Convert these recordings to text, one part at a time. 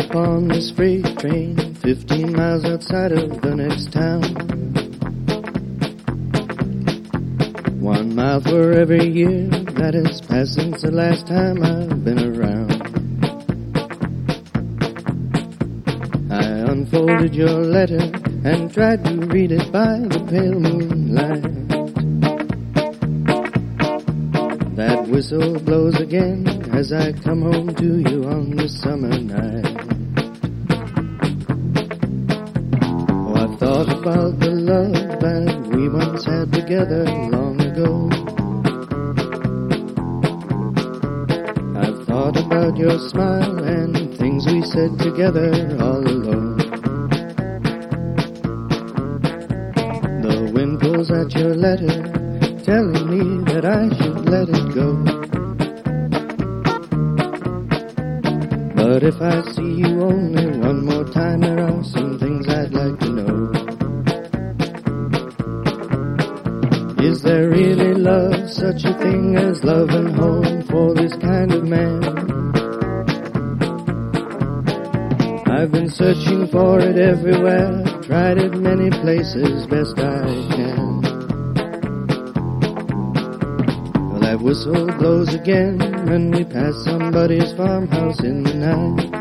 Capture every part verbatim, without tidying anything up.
up on this freight train, fifteen miles outside of the next town. One mile for every year that has passed since the last time I've been around. I unfolded your letter and tried to read it by the pale moonlight. That whistle blows again as I come home to you on this summer night. Oh, I thought about the love that we once had together long ago. I've thought about your smile and things we said together all alone. The wind pulls at your letter, telling me that I should let it go. But if I see you only one more time, there are some things I'd like to know. Is there really love, such a thing as love and home for this kind of man? I've been searching for it everywhere, tried it many places, best I can. Well, that whistle blows again when we pass somebody's farmhouse in the night.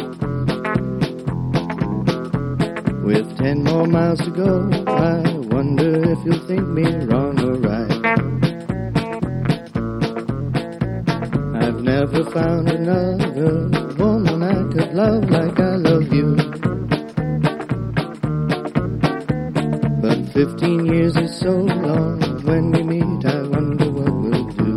With ten more miles to go, I wonder if you'll think me wrong or right. I've never found another woman I could love like I love you. But fifteen years is so long, when we meet I wonder what we'll do.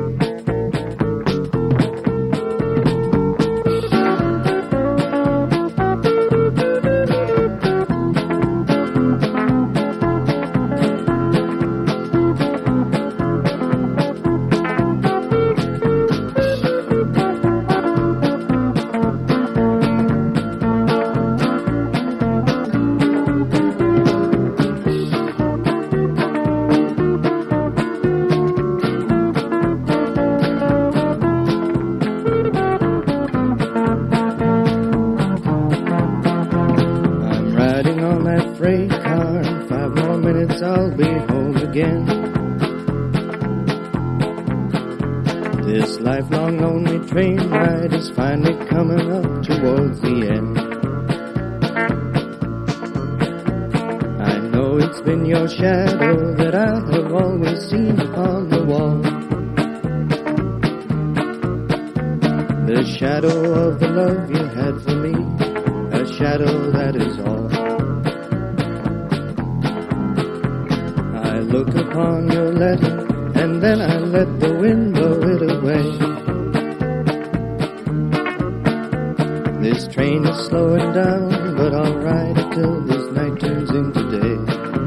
Freight car, in five more minutes I'll be home again. This lifelong lonely train ride is finally coming up towards the end. I know it's been your shadow that I have always seen upon the wall. The shadow of the love you had for me, a shadow that is all. I look upon your letter, and then I let the wind blow it away. This train is slowing down, but I'll ride it till this night turns into day.